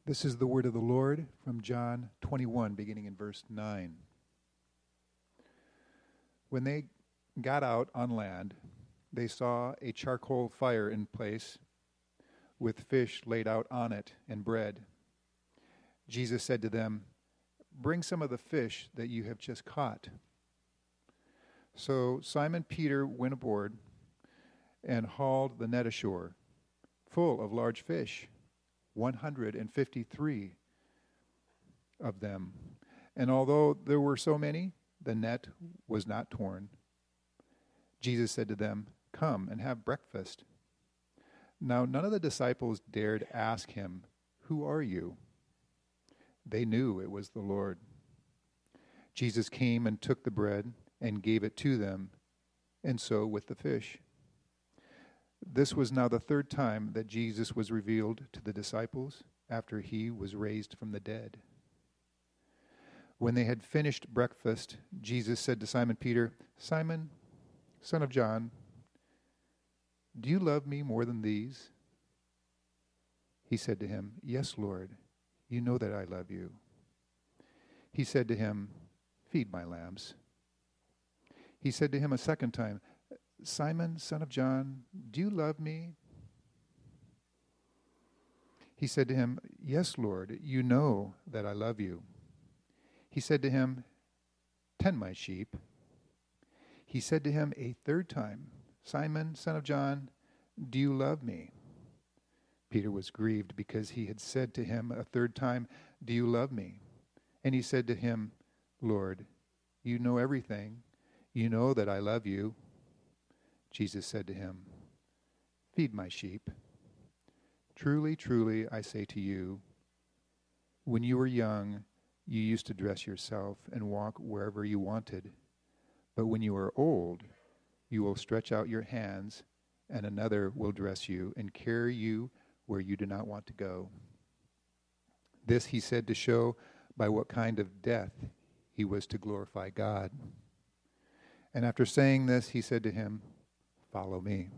This is the word of the Lord from John 21, beginning in verse 9. When they got out on land, they saw a charcoal fire in place with fish laid out on it and bread. Jesus said to them, "Bring some of the fish that you have just caught." So Simon Peter went aboard and hauled the net ashore, full of large fish, 153 of them. And although there were so many, the net was not torn. Jesus said to them, "Come and have breakfast." Now none of the disciples dared ask him, "Who are you?" They knew it was the Lord. Jesus came and took the bread and gave it to them, and so with the fish. This was now the third time that Jesus was revealed to the disciples after he was raised from the dead. When they had finished breakfast, Jesus said to Simon Peter, "Simon, son of John, do you love me more than these?" He said to him, "Yes, Lord, you know that I love you." He said to him, "Feed my lambs." He said to him a second time, "Simon, son of John, do you love me?" He said to him, "Yes, Lord, you know that I love you." He said to him, "Tend my sheep." He said to him a third time, "Simon, son of John, do you love me?" Peter was grieved because he had said to him a third time, "Do you love me?" And he said to him, "Lord, you know everything. You know that I love you." Jesus said to him, "Feed my sheep. Truly, truly, I say to you, when you were young, you used to dress yourself and walk wherever you wanted. But when you are old, you will stretch out your hands, and another will dress you and carry you where you do not want to go." This he said to show by what kind of death he was to glorify God. And after saying this, he said to him, "Follow me."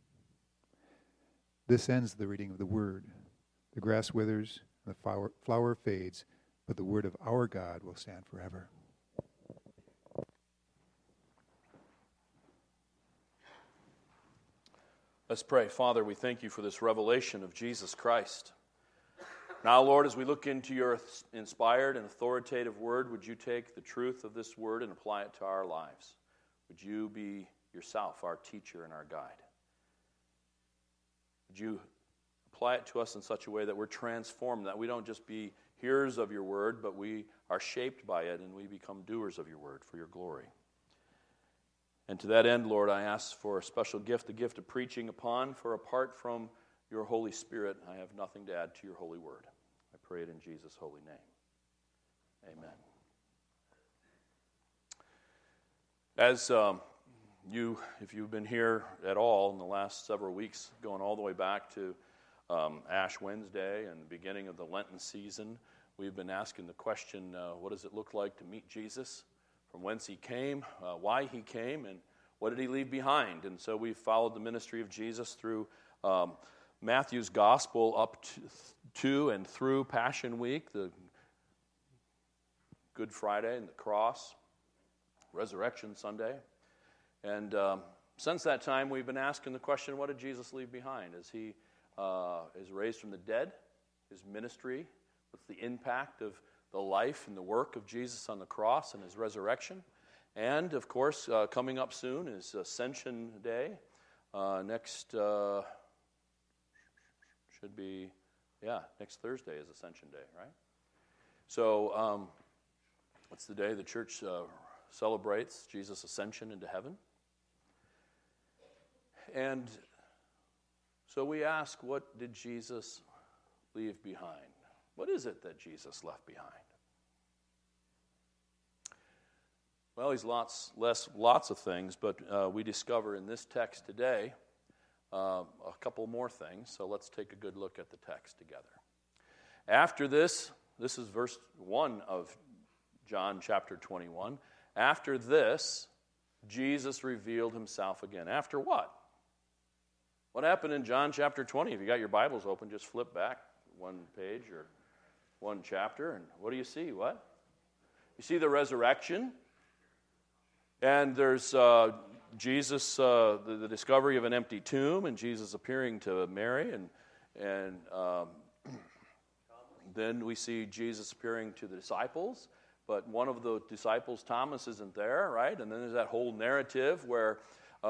This ends the reading of the word. The grass withers, the flower fades, but the word of our God will stand forever. Let's pray. Father, we thank you for this revelation of Jesus Christ. Now, Lord, as we look into your inspired and authoritative word, would you take the truth of this word and apply it to our lives? Would you be yourself our teacher and our guide? Would you apply it to us in such a way that we're transformed, that we don't just be hearers of your word, but we are shaped by it and we become doers of your word for your glory. And to that end, Lord, I ask for a special gift, the gift of preaching upon, for apart from your Holy Spirit, I have nothing to add to your holy word. I pray it in Jesus' holy name. Amen. As if you've been here at all in the last several weeks, going all the way back to Ash Wednesday and the beginning of the Lenten season, we've been asking the question, what does it look like to meet Jesus? From whence he came, why he came, and what did he leave behind? And so we've followed the ministry of Jesus through Matthew's gospel up to and through Passion Week, the Good Friday and the cross, Resurrection Sunday. And since that time, we've been asking the question, what did Jesus leave behind? As he is raised from the dead, his ministry, what's the impact of the life and the work of Jesus on the cross and his resurrection? And, of course, coming up soon is Ascension Day. Next Thursday is Ascension Day, right? So it's the day the church celebrates Jesus' ascension into heaven. And so we ask, what did Jesus leave behind? What is it that Jesus left behind? Well, he's lots of things, but we discover in this text today a couple more things. So let's take a good look at the text together. After this is verse 1 of John chapter 21. After this, Jesus revealed himself again. After what? What happened in John chapter 20? If you got your Bibles open, just flip back one page or one chapter, and what do you see? What? You see the resurrection, and there's Jesus, the discovery of an empty tomb, and Jesus appearing to Mary, and then we see Jesus appearing to the disciples, but one of the disciples, Thomas, isn't there, right? And then there's that whole narrative where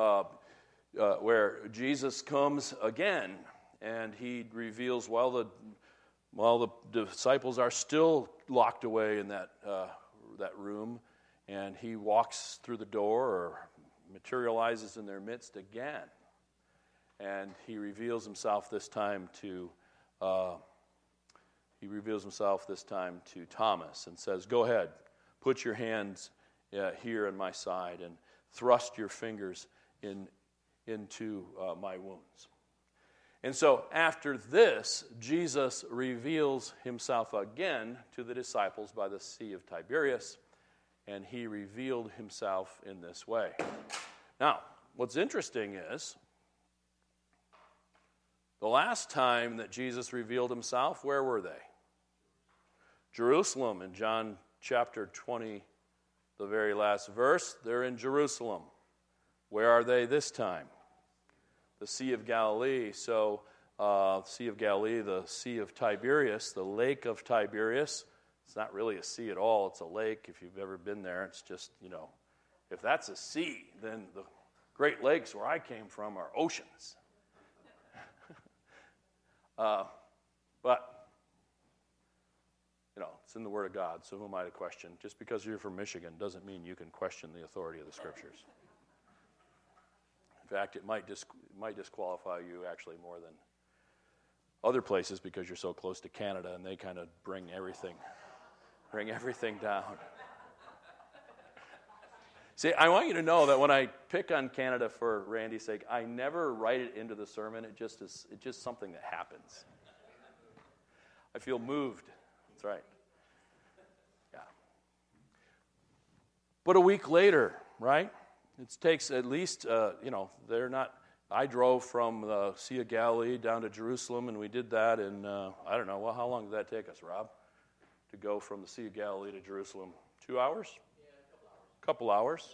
Jesus comes again, and he reveals while the disciples are still locked away in that room, and he walks through the door or materializes in their midst again, and he reveals himself this time to Thomas and says, "Go ahead, put your hands here in my side and thrust your fingers into my wounds." And so after this, Jesus reveals himself again to the disciples by the Sea of Tiberias, and he revealed himself in this way. Now, what's interesting is, the last time that Jesus revealed himself, where were they? Jerusalem. In John chapter 20, the very last verse, they're in Jerusalem. Where are they this time? The Sea of Galilee. So, Sea of Galilee, the Sea of Tiberias, the Lake of Tiberias. It's not really a sea at all. It's a lake. If you've ever been there, it's just, if that's a sea, then the Great Lakes where I came from are oceans. But, it's in the Word of God, so who am I to question? Just because you're from Michigan doesn't mean you can question the authority of the Scriptures. In fact, it might disqualify you actually more than other places because you're so close to Canada and they kind of bring everything down. See, I want you to know that when I pick on Canada for Randy's sake, I never write it into the sermon. It's just something that happens. I feel moved. That's right. Yeah. But a week later, right? It takes at least, they're not. I drove from the Sea of Galilee down to Jerusalem, and we did that in, I don't know, how long did that take us, Rob? To go from the Sea of Galilee to Jerusalem? 2 hours? Yeah, a couple hours.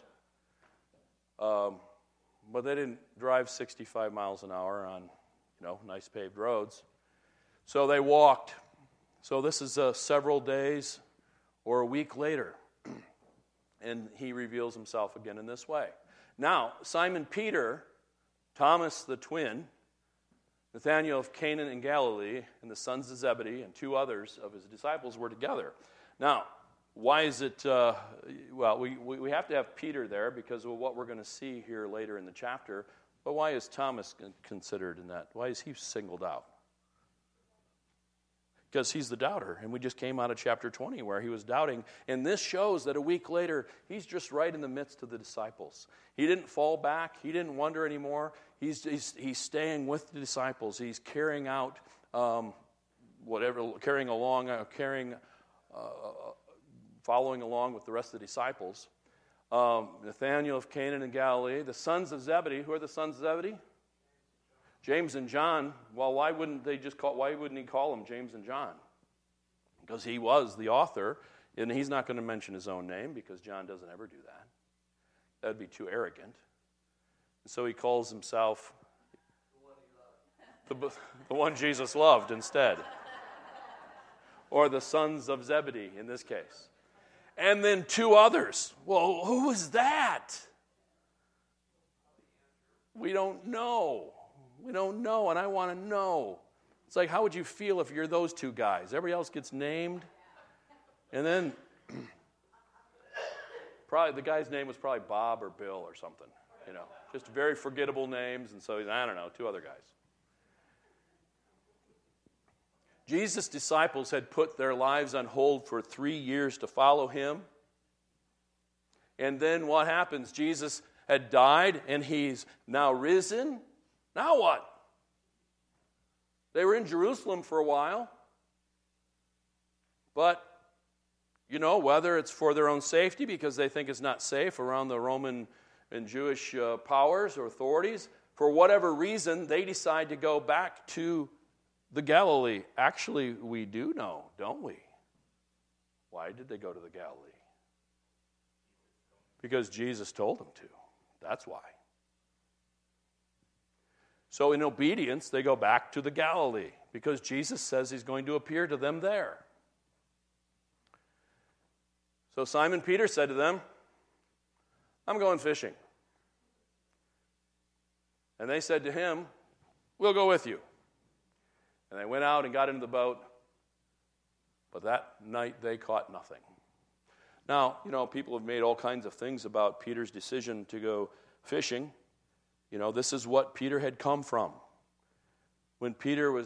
But they didn't drive 65 miles an hour on, nice paved roads. So they walked. So this is several days or a week later. And he reveals himself again in this way. Now, Simon Peter, Thomas the twin, Nathanael of Cana in Galilee, and the sons of Zebedee, and 2 others of his disciples were together. Now, why is it, we have to have Peter there because of what we're going to see here later in the chapter, but why is Thomas considered in that? Why is he singled out? Because he's the doubter, and we just came out of chapter 20 where he was doubting, and this shows that a week later, he's just right in the midst of the disciples. He didn't fall back. He didn't wonder anymore. He's staying with the disciples. He's carrying out following along with the rest of the disciples. Nathanael of Cana in Galilee, the sons of Zebedee. Who are the sons of Zebedee? James and John. Well, why wouldn't he call them James and John? Because he was the author, and he's not going to mention his own name because John doesn't ever do that. That would be too arrogant. And so he calls himself the one Jesus loved instead. Or the sons of Zebedee in this case. And then 2 others. Well, who is that? We don't know. We don't know, and I want to know. It's like, how would you feel if you're those 2 guys? Everybody else gets named. And then, probably the guy's name was probably Bob or Bill or something. Just very forgettable names, and so, I don't know, 2 other guys. Jesus' disciples had put their lives on hold for 3 years to follow him. And then what happens? Jesus had died, and he's now risen. Now what? They were in Jerusalem for a while. But, whether it's for their own safety because they think it's not safe around the Roman and Jewish powers or authorities, for whatever reason, they decide to go back to the Galilee. Actually, we do know, don't we? Why did they go to the Galilee? Because Jesus told them to. That's why. So in obedience, they go back to the Galilee because Jesus says he's going to appear to them there. So Simon Peter said to them, I'm going fishing. And they said to him, we'll go with you. And they went out and got into the boat, but that night they caught nothing. Now, people have made all kinds of things about Peter's decision to go fishing. This is what Peter had come from. When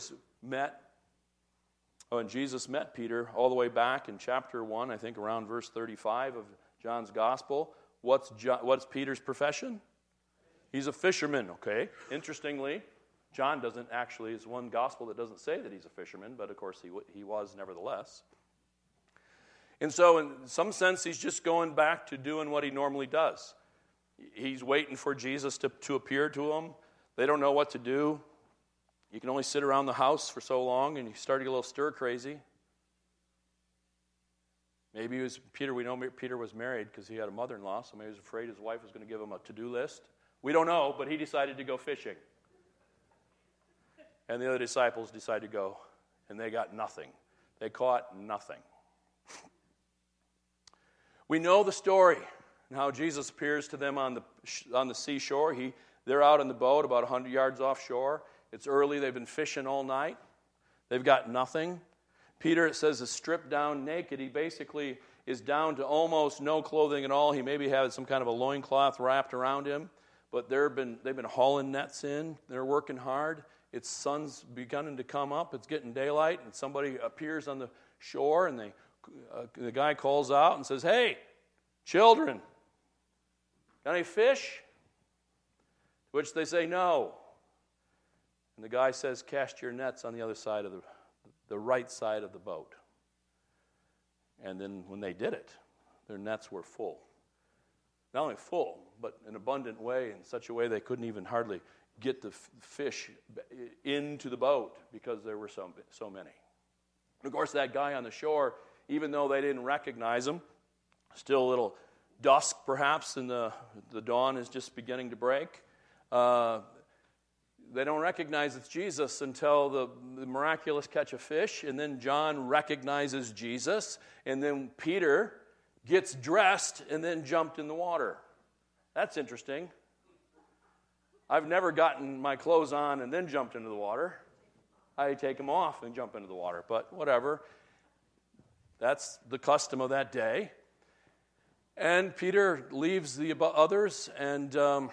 Jesus met Peter all the way back in chapter 1, I think around verse 35 of John's Gospel, what's Peter's profession? He's a fisherman, okay? Interestingly, John is one gospel that doesn't say that he's a fisherman, but of course he was nevertheless. And so in some sense, he's just going back to doing what he normally does. He's waiting for Jesus to appear to him. They don't know what to do. You can only sit around the house for so long, and you start to get a little stir crazy. Maybe we know Peter was married because he had a mother-in-law, so maybe he was afraid his wife was going to give him a to-do list. We don't know, but he decided to go fishing. And the other disciples decided to go, and they got nothing. They caught nothing. We know the story and how Jesus appears to them on the seashore. They're out on the boat about 100 yards offshore. It's early. They've been fishing all night. They've got nothing. Peter, it says, is stripped down naked. He basically is down to almost no clothing at all. He maybe had some kind of a loincloth wrapped around him. But they've been hauling nets in. They're working hard. It's sun's beginning to come up. It's getting daylight, and somebody appears on the shore, and the guy calls out and says, hey, children, got any fish? To which they say, no. And the guy says, cast your nets on the other side of the right side of the boat. And then when they did it, their nets were full. Not only full, but an abundant way, in such a way they couldn't even hardly get the fish into the boat because there were so many. And of course, that guy on the shore, even though they didn't recognize him, still a little dusk perhaps, and the dawn is just beginning to break. They don't recognize it's Jesus until the miraculous catch of fish, and then John recognizes Jesus, and then Peter gets dressed and then jumped in the water. That's interesting. I've never gotten my clothes on and then jumped into the water. I take them off and jump into the water, but whatever. That's the custom of that day. And Peter leaves the others and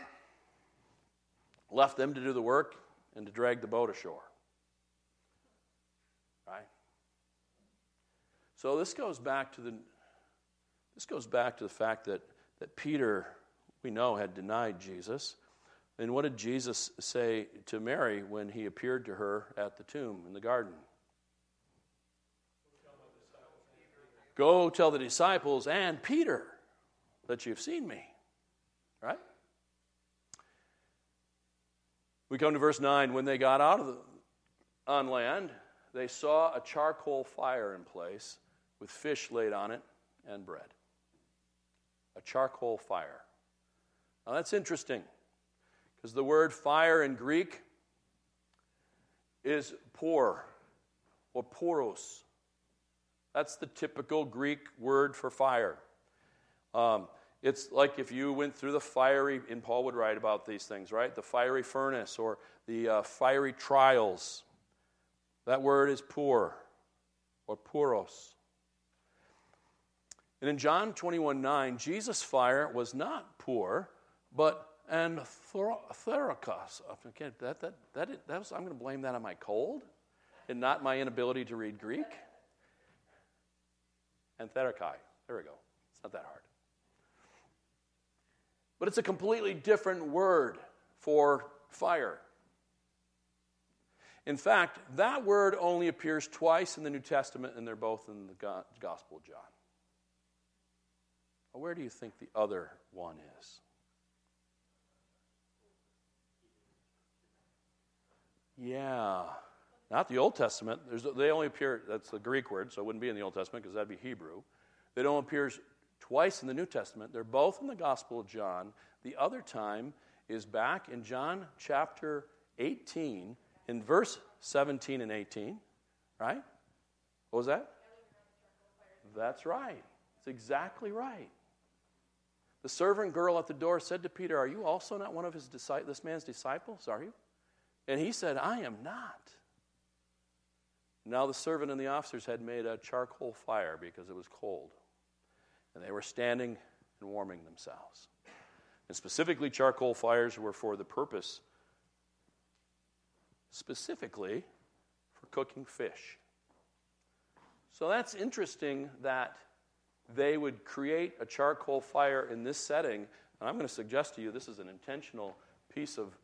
left them to do the work and to drag the boat ashore. Right? So this goes back to the fact that Peter, we know, had denied Jesus. And what did Jesus say to Mary when he appeared to her at the tomb in the garden? Go tell the disciples and Peter that you've seen me. Right? We come to verse 9. When they got on land, they saw a charcoal fire in place with fish laid on it and bread. A charcoal fire. Now that's interesting, because the word fire in Greek is por or poros. That's the typical Greek word for fire. It's like if you went through the fiery, and Paul would write about these things, right? The fiery furnace or the fiery trials. That word is por or puros. And in John 21:9, Jesus' fire was not pur, but antherokos. Okay, I'm going to blame that on my cold and not my inability to read Greek. Antherokai. There we go. It's not that hard. But it's a completely different word for fire. In fact, that word only appears twice in the New Testament, and they're both in the Gospel of John. Well, where do you think the other one is? Yeah. Not the Old Testament. They only appear, that's the Greek word, so it wouldn't be in the Old Testament because that'd be Hebrew. They don't appear twice in the New Testament. They're both in the Gospel of John. The other time is back in John chapter 18, in verse 17 and 18, right? What was that? That's right. It's exactly right. The servant girl at the door said to Peter, "Are you also not one of this man's disciples, are you?" And he said, "I am not." Now the servant and the officers had made a charcoal fire because it was cold, and they were standing and warming themselves. And specifically, charcoal fires were for the purpose, specifically for cooking fish. So that's interesting that they would create a charcoal fire in this setting. And I'm going to suggest to you this is an intentional piece of,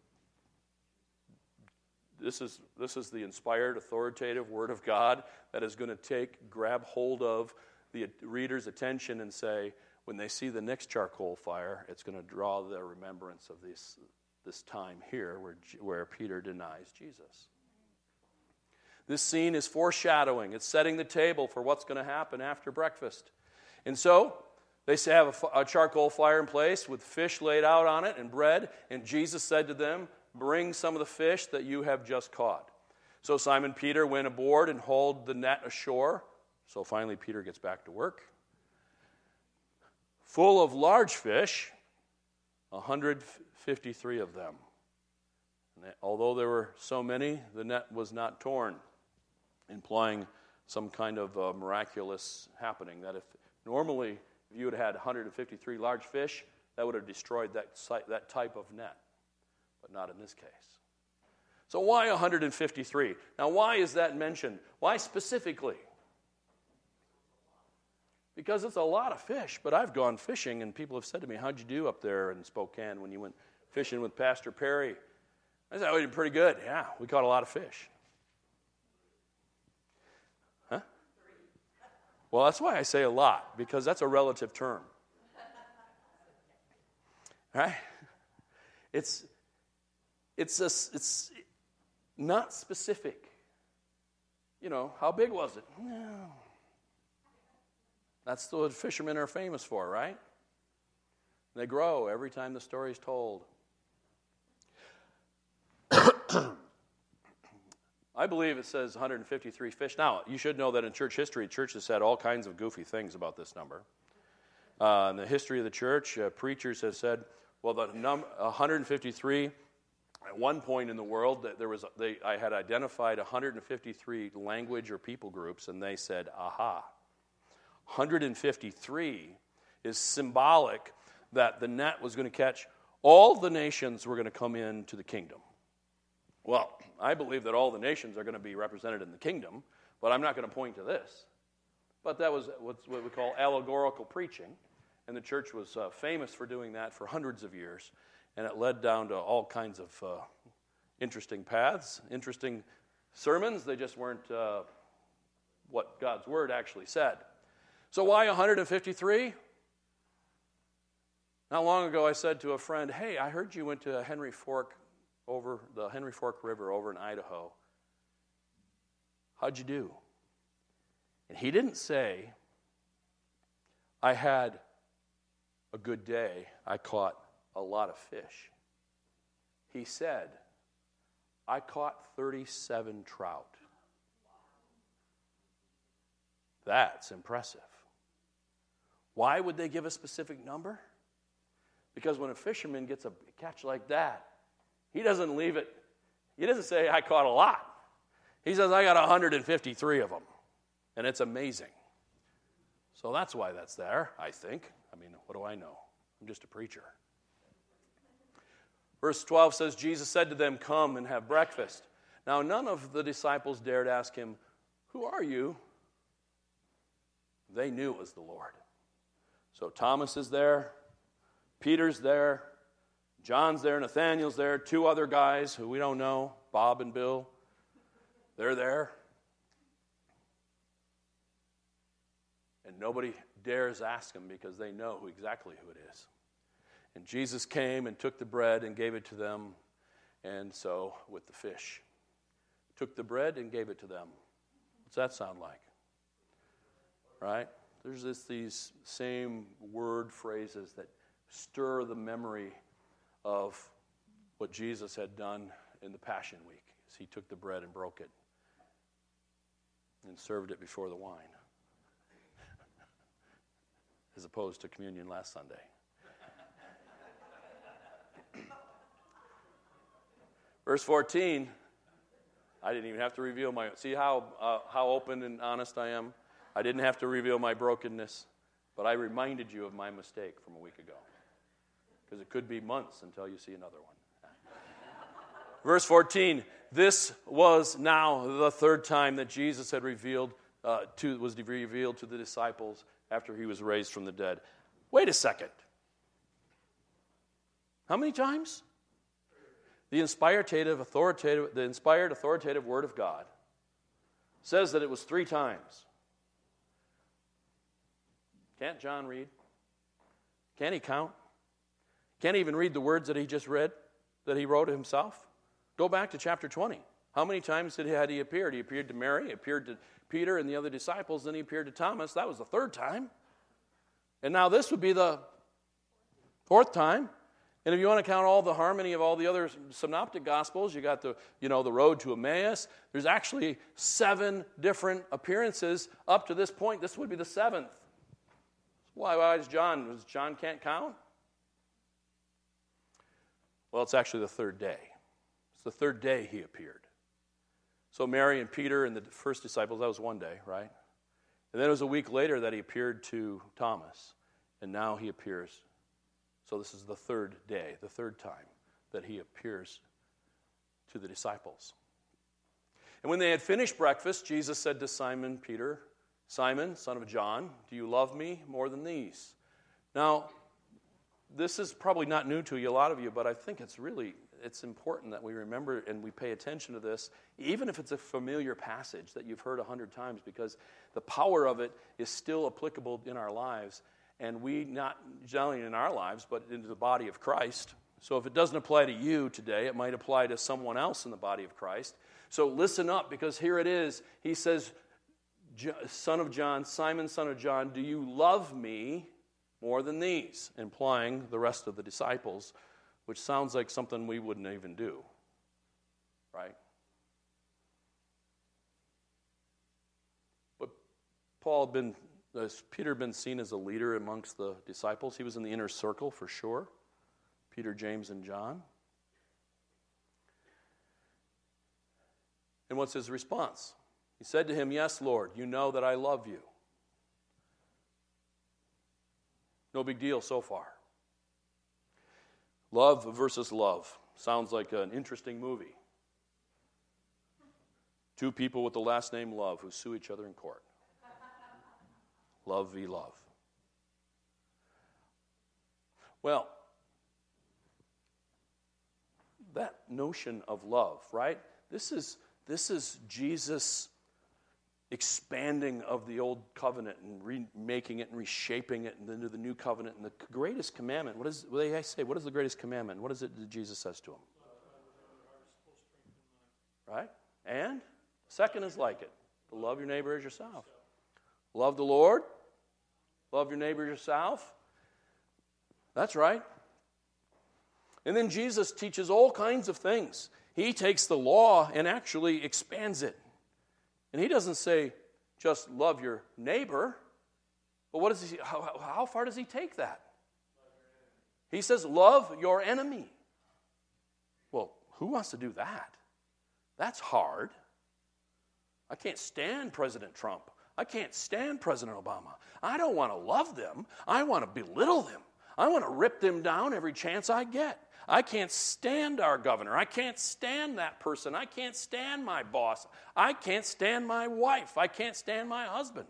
this is the inspired, authoritative Word of God that is going to grab hold of the reader's attention and say, when they see the next charcoal fire, it's going to draw their remembrance of this time here where Peter denies Jesus. This scene is foreshadowing. It's setting the table for what's going to happen after breakfast. And so they have a charcoal fire in place with fish laid out on it and bread. And Jesus said to them, "Bring some of the fish that you have just caught." So Simon Peter went aboard and hauled the net ashore. So finally Peter gets back to work. Full of large fish, 153 of them. And although there were so many, the net was not torn, implying some kind of miraculous happening. That if you had had 153 large fish, that would have destroyed that type of net, but not in this case. So why 153? Now, why is that mentioned? Why specifically? Because it's a lot of fish, but I've gone fishing, and people have said to me, "How'd you do up there in Spokane when you went fishing with Pastor Perry?" I said, "Oh, we did pretty good. Yeah, we caught a lot of fish." Huh? Well, that's why I say a lot, because that's a relative term. Right? It's not specific. You know, how big was it? No. That's what fishermen are famous for, right? They grow every time the story is told. I believe it says 153 fish. Now, you should know that in church history, churches said all kinds of goofy things about this number. In the history of the church, preachers have said, well, the 153, at one point in the world, I had identified 153 language or people groups, and they said, aha. 153 is symbolic that the net was going to catch all the nations were going to come into the kingdom. Well, I believe that all the nations are going to be represented in the kingdom, but I'm not going to point to this. But that was what we call allegorical preaching, and the church was famous for doing that for hundreds of years, and it led down to all kinds of interesting paths, interesting sermons. They just weren't what God's Word actually said. So why 153? Not long ago I said to a friend, "Hey, I heard you went to Henry Fork, over the Henry Fork River over in Idaho. How'd you do?" And he didn't say, "I had a good day. I caught a lot of fish." He said, "I caught 37 trout." That's impressive. Why would they give a specific number? Because when a fisherman gets a catch like that, he doesn't leave it. He doesn't say, "I caught a lot." He says, "I got 153 of them." And it's amazing. So that's why that's there, I think. I mean, what do I know? I'm just a preacher. Verse 12 says, Jesus said to them, "Come and have breakfast." Now, none of the disciples dared ask him, "Who are you?" They knew it was the Lord. So Thomas is there. Peter's there. John's there. Nathaniel's there. Two other guys who we don't know, Bob and Bill. They're there. And nobody dares ask them because they know exactly who it is. And Jesus came and took the bread and gave it to them, and so with the fish. took the bread and gave it to them. What's that sound like? Right? There's these same word phrases that stir the memory of what Jesus had done in the Passion Week as he took the bread and broke it and served it before the wine, as opposed to communion last Sunday. Verse 14, I didn't even have to reveal see how open and honest I am? I didn't have to reveal my brokenness, but I reminded you of my mistake from a week ago. Because it could be months until you see another one. Verse 14, this was now the third time that Jesus had was revealed to the disciples after he was raised from the dead. Wait a second. How many times? The inspired, authoritative Word of God says that it was 3 times. Can't John read? Can't he count? Can't he even read the words that he just read, that he wrote himself? Go back to chapter 20. How many times had he appeared? He appeared to Mary, he appeared to Peter and the other disciples, then he appeared to Thomas. That was the 3rd time. And now this would be the 4th time. And if you want to count all the harmony of all the other synoptic gospels, you got the road to Emmaus. There's actually 7 different appearances up to this point. This would be the 7th. Why is John can't count? Well, it's actually the 3rd day. It's the 3rd day he appeared. So Mary and Peter and the first disciples, that was 1 day, right? And then it was a week later that he appeared to Thomas. And now he appears. So this is the 3rd day, the 3rd time that he appears to the disciples. And when they had finished breakfast, Jesus said to Simon Peter, Simon, son of John, do you love me more than these? Now, this is probably not new to a lot of you, but I think it's important that we remember and we pay attention to this, even if it's a familiar passage that you've heard 100 times, because the power of it is still applicable in our lives. And we, not only in our lives, but into the body of Christ. So if it doesn't apply to you today, it might apply to someone else in the body of Christ. So listen up, because here it is. He says, son of John, Simon, son of John, do you love me more than these? Implying the rest of the disciples, which sounds like something we wouldn't even do. Right? But Peter had been seen as a leader amongst the disciples. He was in the inner circle for sure. Peter, James, and John. And what's his response? He said to him, yes, Lord, you know that I love you. No big deal so far. Love versus love. Sounds like an interesting movie. 2 people with the last name Love who sue each other in court. Love v. love. Well, that notion of love, right? This is Jesus expanding of the old covenant and remaking it and reshaping it into the new covenant. And the greatest commandment, what do they say? What is the greatest commandment? What is it that Jesus says to him? Right? And second is like it. To love your neighbor as yourself. Love the Lord. Love your neighbor as yourself. That's right. And then Jesus teaches all kinds of things. He takes the law and actually expands it. And he doesn't say, just love your neighbor. But what does he? How far does he take that? He says, love your enemy. Well, who wants to do that? That's hard. I can't stand President Trump. I can't stand President Obama. I don't want to love them. I want to belittle them. I want to rip them down every chance I get. I can't stand our governor. I can't stand that person. I can't stand my boss. I can't stand my wife. I can't stand my husband.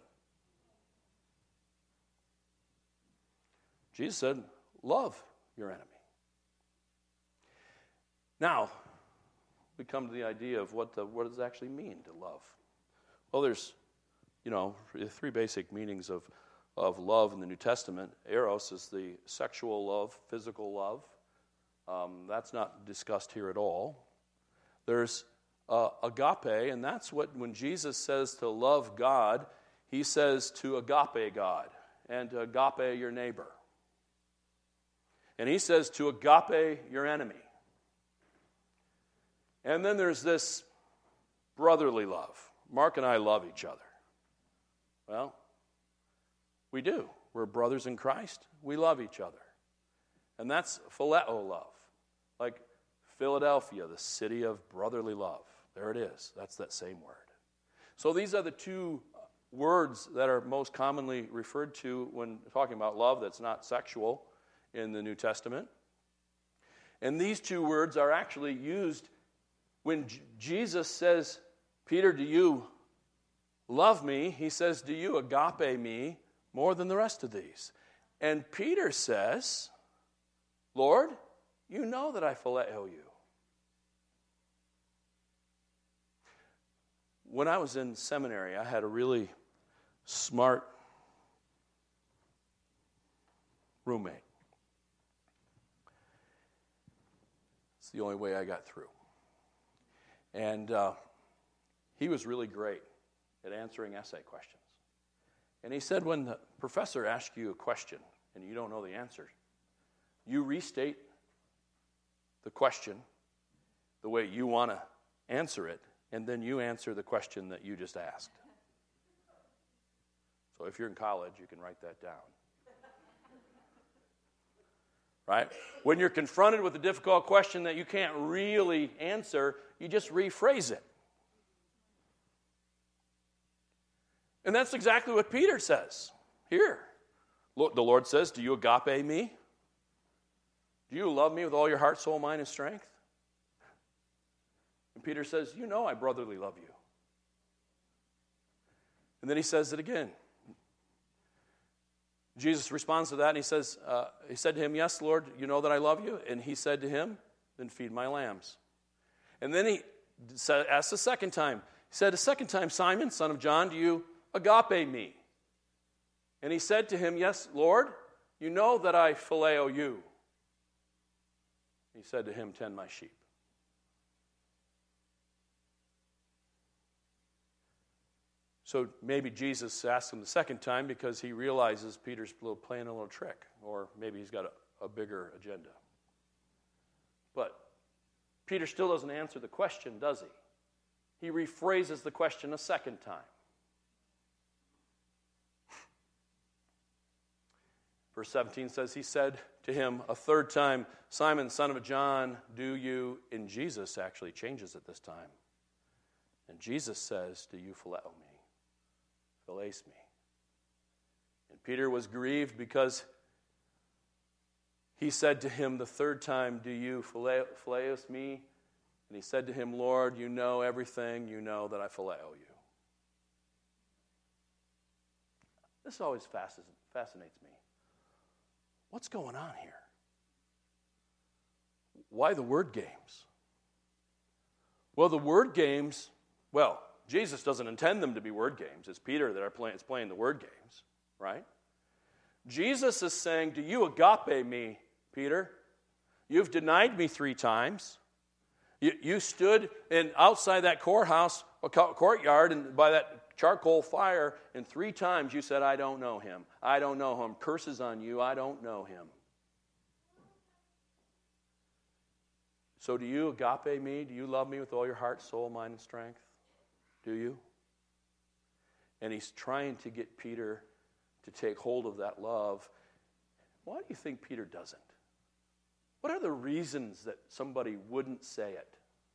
Jesus said, love your enemy. Now, we come to the idea of what does it actually mean to love? Well, there's, 3 basic meanings of love in the New Testament. Eros is the sexual love, physical love. That's not discussed here at all. There's agape, and that's what, when Jesus says to love God, he says to agape God and to agape your neighbor. And he says to agape your enemy. And then there's this brotherly love. Mark and I love each other. Well, we do. We're brothers in Christ. We love each other. And that's phileo love. Like Philadelphia, the city of brotherly love. There it is. That's that same word. So these are the two words that are most commonly referred to when talking about love that's not sexual in the New Testament. And these two words are actually used when Jesus says, Peter, do you love me? He says, do you agape me more than the rest of these? And Peter says, Lord, you know that I phileo you. When I was in seminary, I had a really smart roommate. It's the only way I got through. And he was really great at answering essay questions. And he said, when the professor asks you a question and you don't know the answer, you restate the question the way you want to answer it, and then you answer the question that you just asked. So if you're in college, you can write that down. Right? When you're confronted with a difficult question that you can't really answer, you just rephrase it. And that's exactly what Peter says here. The Lord says, do you agape me? Do you love me with all your heart, soul, mind, and strength? And Peter says, you know I brotherly love you. And then he says it again. Jesus responds to that, and he said to him, yes, Lord, you know that I love you. And he said to him, then feed my lambs. And then he asked a second time. He said a second time, Simon, son of John, do you agape me? And he said to him, yes, Lord, you know that I phileo you. He said to him, tend my sheep. So maybe Jesus asked him the second time because he realizes Peter's playing a little trick, or maybe he's got a bigger agenda. But Peter still doesn't answer the question, does he? He rephrases the question a second time. Verse 17 says, he said to him a third time, Simon, son of John, do you, and Jesus actually changes it this time. And Jesus says, do you phileo me? Philace me. And Peter was grieved because he said to him the third time, do you phileos me? And he said to him, Lord, you know everything. You know that I phileo you. This always fascinates me. What's going on here? Why the word games? Well, the word games, Jesus doesn't intend them to be word games. It's Peter that is playing the word games, right? Jesus is saying, do you agape me, Peter? You've denied me 3 times. You stood outside that courtyard and by that charcoal fire, and 3 times you said, I don't know him. I don't know him. Curses on you. I don't know him. So do you agape me? Do you love me with all your heart, soul, mind, and strength? Do you? And he's trying to get Peter to take hold of that love. Why do you think Peter doesn't? What are the reasons that somebody wouldn't say it?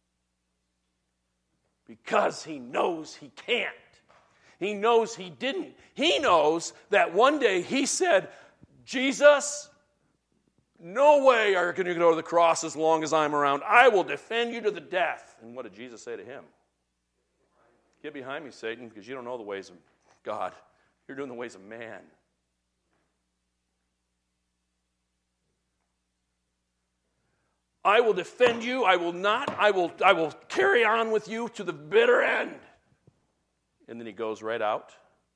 Because he knows he can't. He knows he didn't. He knows that one day he said, Jesus, no way are you going to go to the cross as long as I'm around. I will defend you to the death. And what did Jesus say to him? Get behind me, Satan, because you don't know the ways of God. You're doing the ways of man. I will defend you. I will carry on with you to the bitter end. And then he goes right out.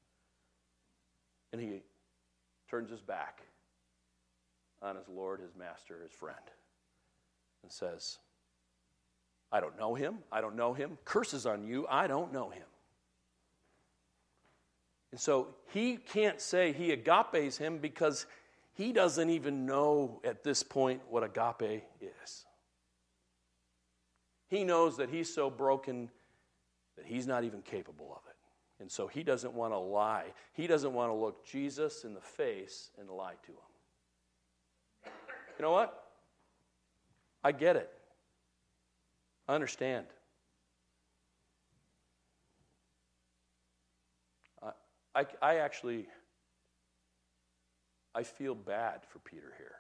And he turns his back on his Lord, his master, his friend. And says, I don't know him. I don't know him. Curses on you. I don't know him. And so he can't say he agapes him because he doesn't even know at this point what agape is. He knows that he's so broken that he's not even capable of it. And so he doesn't want to lie. He doesn't want to look Jesus in the face and lie to him. You know what? I get it. I understand. I feel bad for Peter here.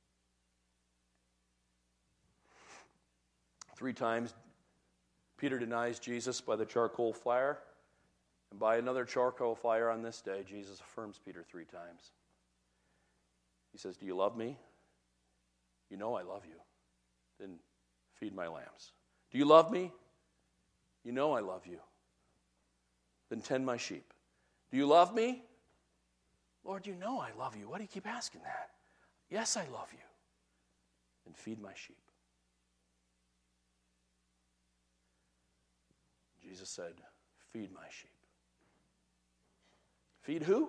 3 times Peter denies Jesus by the charcoal fire, and by another charcoal fire on this day, Jesus affirms Peter 3 times. He says, do you love me? You know I love you. Then feed my lambs. Do you love me? You know I love you. Then tend my sheep. Do you love me? Lord, you know I love you. Why do you keep asking that? Yes, I love you. Then feed my sheep. Jesus said, feed my sheep. Feed who?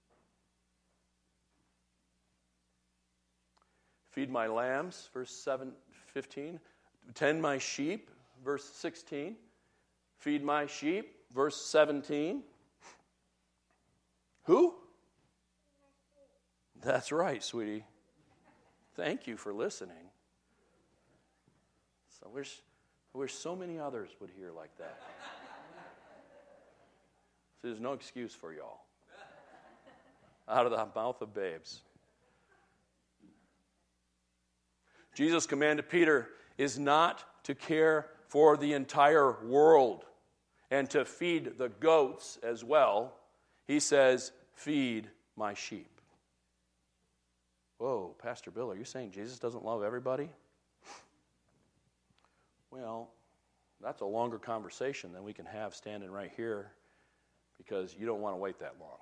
Feed my lambs, verse 15. Tend my sheep, verse 16. Feed my sheep, verse 17. Who? That's right, sweetie. Thank you for listening. So I wish so many others would hear like that. So there's no excuse for y'all. Out of the mouth of babes. Jesus' command to Peter is not to care for the entire world and to feed the goats as well. He says, feed my sheep. Whoa, Pastor Bill, are you saying Jesus doesn't love everybody? Well, that's a longer conversation than we can have standing right here because you don't want to wait that long.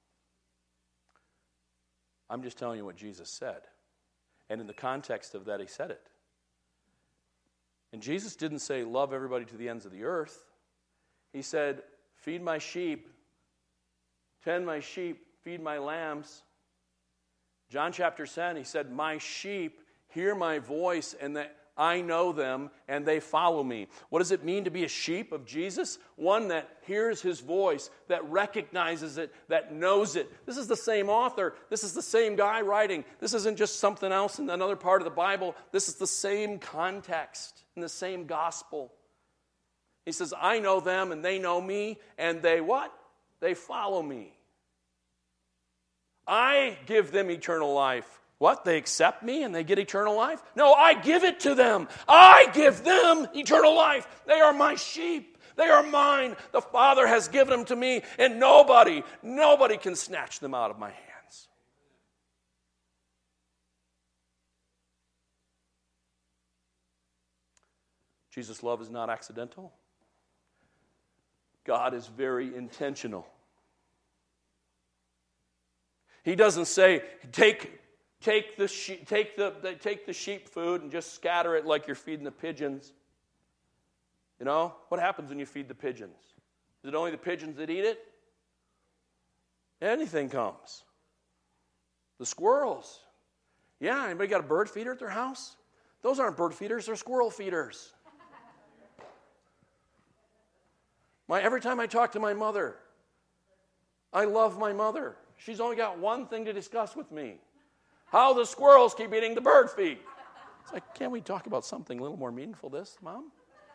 I'm just telling you what Jesus said. And in the context of that, he said it. And Jesus didn't say, love everybody to the ends of the earth. He said, feed my sheep, tend my sheep, feed my lambs. John chapter 10, he said, my sheep hear my voice and that I know them and they follow me. What does it mean to be a sheep of Jesus? One that hears his voice, that recognizes it, that knows it. This is the same author. This is the same guy writing. This isn't just something else in another part of the Bible. This is the same context in the same gospel. He says, I know them and they know me and they what? They follow me. I give them eternal life. What? They accept me and they get eternal life? No, I give it to them. I give them eternal life. They are my sheep. They are mine. The Father has given them to me, and nobody can snatch them out of my hands. Jesus' love is not accidental. God is very intentional. He doesn't say, take the sheep food and just scatter it like you're feeding the pigeons. You know, what happens when you feed the pigeons? Is it only the pigeons that eat it? Anything comes. The squirrels. Yeah, anybody got a bird feeder at their house? Those aren't bird feeders, they're squirrel feeders. Every time I talk to my mother, I love my mother. She's only got one thing to discuss with me. How the squirrels keep eating the bird feed. It's like, can't we talk about something a little more meaningful than this, Mom?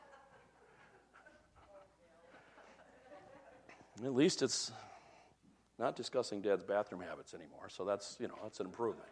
At least it's not discussing Dad's bathroom habits anymore, so that's an improvement.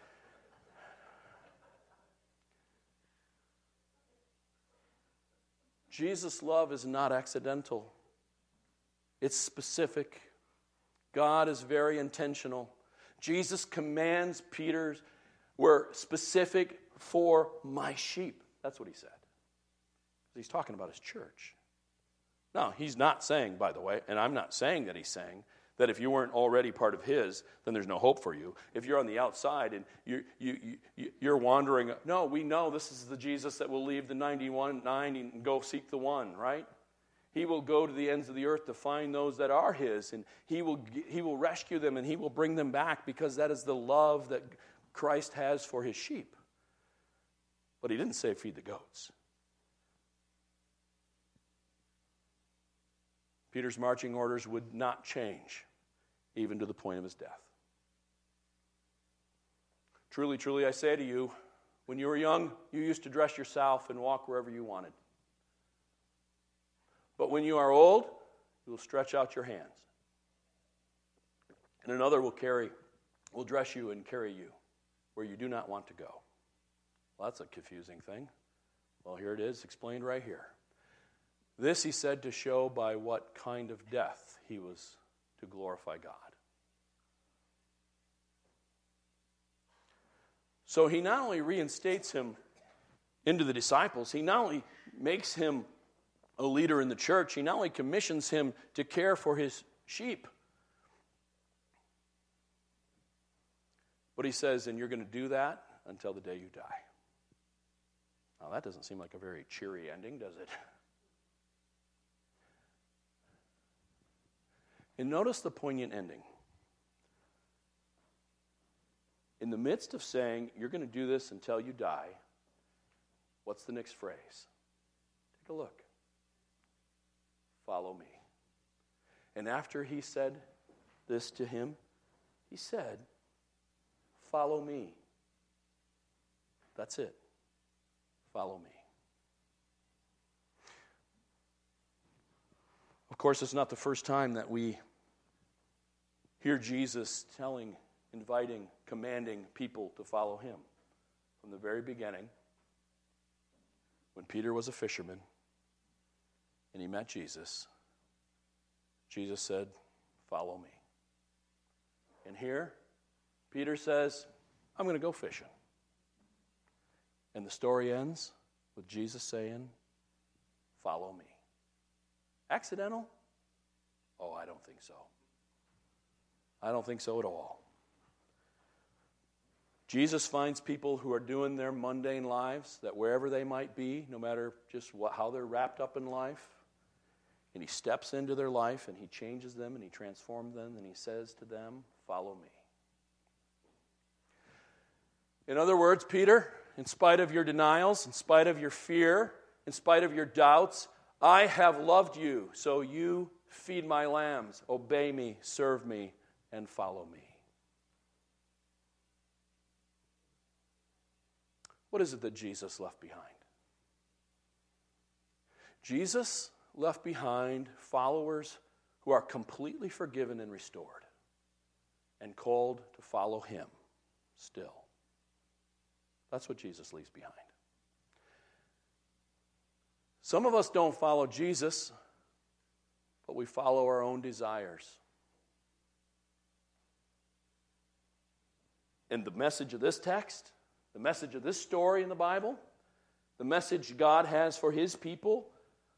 Jesus' love is not accidental. It's specific. God is very intentional. Jesus' commands Peter's were specific for my sheep. That's what he said. He's talking about his church. Now, he's not saying, by the way, and I'm not saying that he's saying, That if you weren't already part of his, then there's no hope for you. If you're on the outside and you're wandering, no, we know this is the Jesus that will leave the 99 and go seek the one, right? He will go to the ends of the earth to find those that are his, and he will rescue them and he will bring them back, because that is the love that Christ has for his sheep. But he didn't say feed the goats. Peter's marching orders would not change, even to the point of his death. Truly, truly, I say to you, when you were young, you used to dress yourself and walk wherever you wanted. But when you are old, you will stretch out your hands, and another will dress you and carry you where you do not want to go. Well, that's a confusing thing. Well, here it is, explained right here. This he said to show by what kind of death he was to glorify God. So he not only reinstates him into the disciples, he not only makes him a leader in the church, he not only commissions him to care for his sheep, but he says, and you're going to do that until the day you die. Now that doesn't seem like a very cheery ending, does it? And notice the poignant ending. In the midst of saying, you're going to do this until you die, what's the next phrase? Take a look. Follow me. And after he said this to him, he said, follow me. That's it. Follow me. Of course, it's not the first time that we hear Jesus telling, inviting, commanding people to follow him. From the very beginning, when Peter was a fisherman and he met Jesus, Jesus said, follow me. And here, Peter says, I'm going to go fishing. And the story ends with Jesus saying, follow me. Accidental? Oh, I don't think so. I don't think so at all. Jesus finds people who are doing their mundane lives, that wherever they might be, no matter just how they're wrapped up in life, and he steps into their life and he changes them and he transforms them and he says to them, follow me. In other words, Peter, in spite of your denials, in spite of your fear, in spite of your doubts, I have loved you, so you feed my lambs, obey me, serve me, and follow me. What is it that Jesus left behind? Jesus left behind followers who are completely forgiven and restored and called to follow him still. That's what Jesus leaves behind. Some of us don't follow Jesus, but we follow our own desires. And the message of this text, the message of this story in the Bible, the message God has for his people,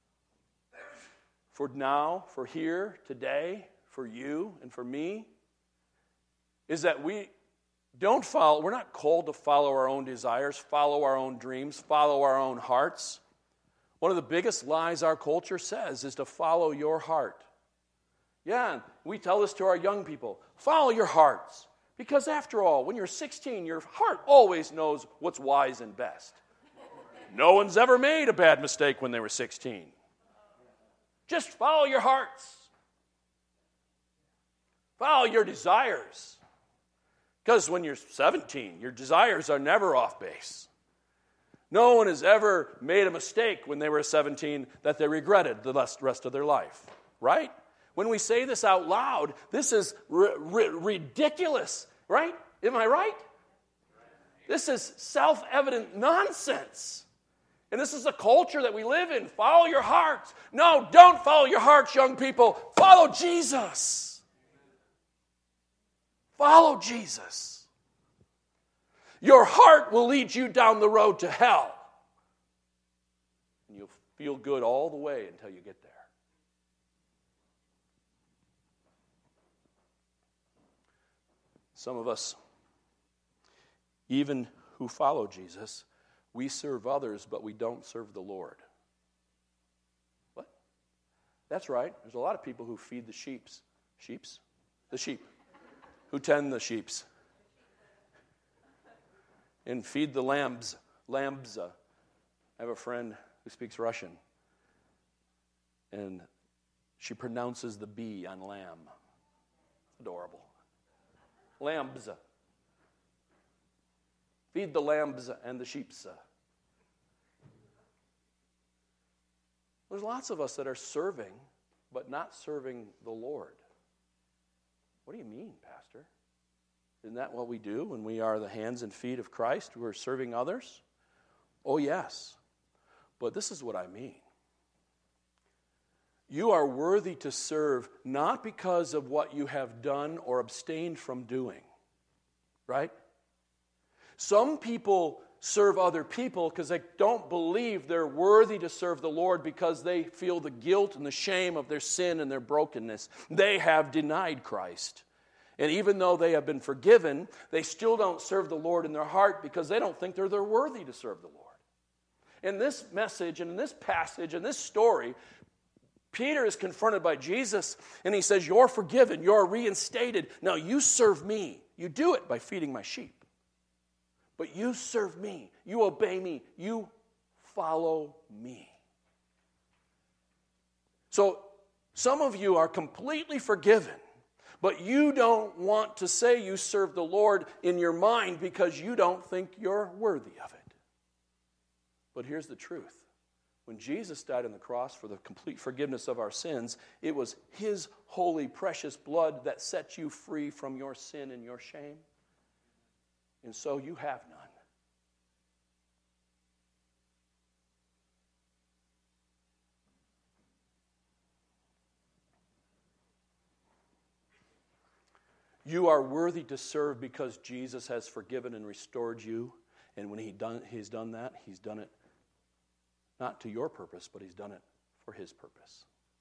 for now, for here, today, for you and for me, is that we're not called to follow our own desires, follow our own dreams, follow our own hearts. One of the biggest lies our culture says is to follow your heart. Yeah, we tell this to our young people. Follow your hearts. Because after all, when you're 16, your heart always knows what's wise and best. No one's ever made a bad mistake when they were 16. Just follow your hearts. Follow your desires. Because when you're 17, your desires are never off base. No one has ever made a mistake when they were 17 that they regretted the rest of their life. Right? When we say this out loud, this is ridiculous. Right? Am I right? This is self-evident nonsense. And this is the culture that we live in. Follow your hearts. No, don't follow your hearts, young people. Follow Jesus. Follow Jesus. Your heart will lead you down the road to hell. And you'll feel good all the way until you get there. Some of us, even who follow Jesus, we serve others, but we don't serve the Lord. What? That's right. There's a lot of people who feed the sheeps. Sheeps? The sheep. Who tend the sheeps. And feed the lambs. Lambs. I have a friend who speaks Russian. And she pronounces the B on lamb. Adorable. Lambs. Feed the lambs and the sheeps. There's lots of us that are serving, but not serving the Lord. What do you mean, Pastor? Isn't that what we do when we are the hands and feet of Christ? We're serving others? Oh, yes. But this is what I mean. You are worthy to serve not because of what you have done or abstained from doing. Right? Some people serve other people because they don't believe they're worthy to serve the Lord because they feel the guilt and the shame of their sin and their brokenness. They have denied Christ. And even though they have been forgiven, they still don't serve the Lord in their heart because they don't think they're worthy to serve the Lord. In this message and in this passage and this story, Peter is confronted by Jesus and he says, you're forgiven, you're reinstated. Now you serve me. You do it by feeding my sheep. But you serve me, you obey me, you follow me. So some of you are completely forgiven, but you don't want to say you serve the Lord in your mind because you don't think you're worthy of it. But here's the truth. When Jesus died on the cross for the complete forgiveness of our sins, it was His holy, precious blood that set you free from your sin and your shame. And so you have none. You are worthy to serve because Jesus has forgiven and restored you. And when He's done that, He's done it not to your purpose, but He's done it for His purpose.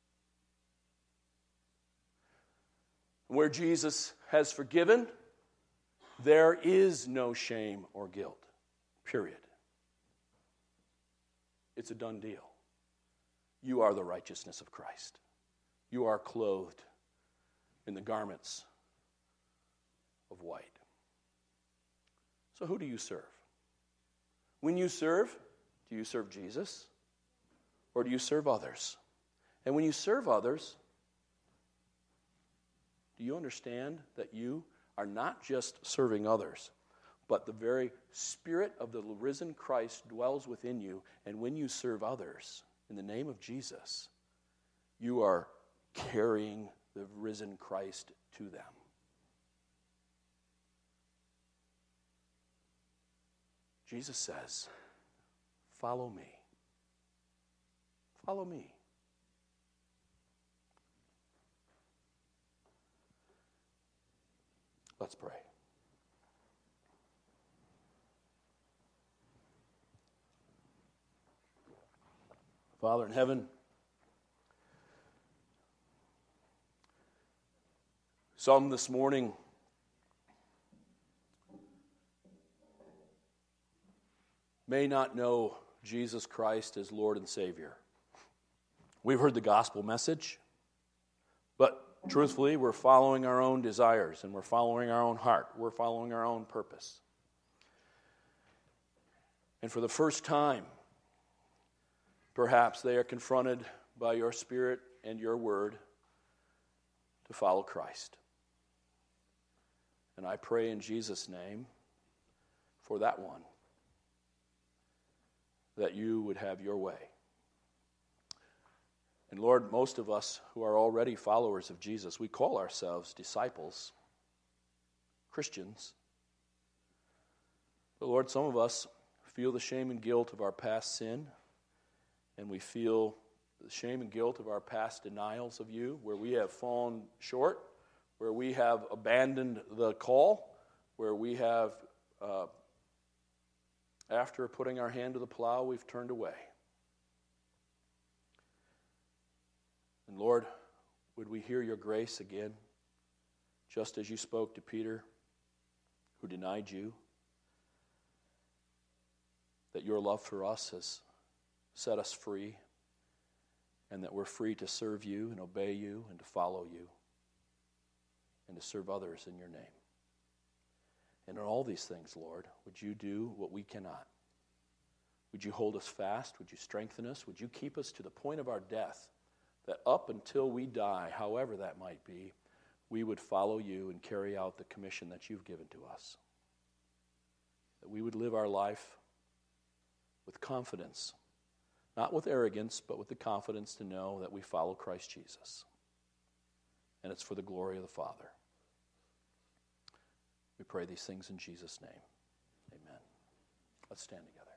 Where Jesus has forgiven, there is no shame or guilt, period. It's a done deal. You are the righteousness of Christ. You are clothed in the garments of white. So who do you serve? When you serve, do you serve Jesus? Or do you serve others? And when you serve others, do you understand that you are not just serving others, but the very Spirit of the risen Christ dwells within you, and when you serve others in the name of Jesus, you are carrying the risen Christ to them. Jesus says, follow me. Follow me. Let's pray. Father in heaven, some this morning may not know Jesus Christ as Lord and Savior. We've heard the gospel message, but truthfully, we're following our own desires and we're following our own heart. We're following our own purpose. And for the first time, perhaps they are confronted by your Spirit and your word to follow Christ. And I pray in Jesus' name for that one, that you would have your way. And Lord, most of us who are already followers of Jesus, we call ourselves disciples, Christians. But Lord, some of us feel the shame and guilt of our past sin, and we feel the shame and guilt of our past denials of you, where we have fallen short, where we have abandoned the call, where we have, after putting our hand to the plow, we've turned away. And Lord, would we hear your grace again, just as you spoke to Peter who denied you, that your love for us has set us free, and that we're free to serve you and obey you and to follow you and to serve others in your name. And in all these things, Lord, would you do what we cannot? Would you hold us fast? Would you strengthen us? Would you keep us to the point of our death, that up until we die, however that might be, we would follow you and carry out the commission that you've given to us? That we would live our life with confidence, not with arrogance, but with the confidence to know that we follow Christ Jesus. And it's for the glory of the Father. We pray these things in Jesus' name. Amen. Let's stand together.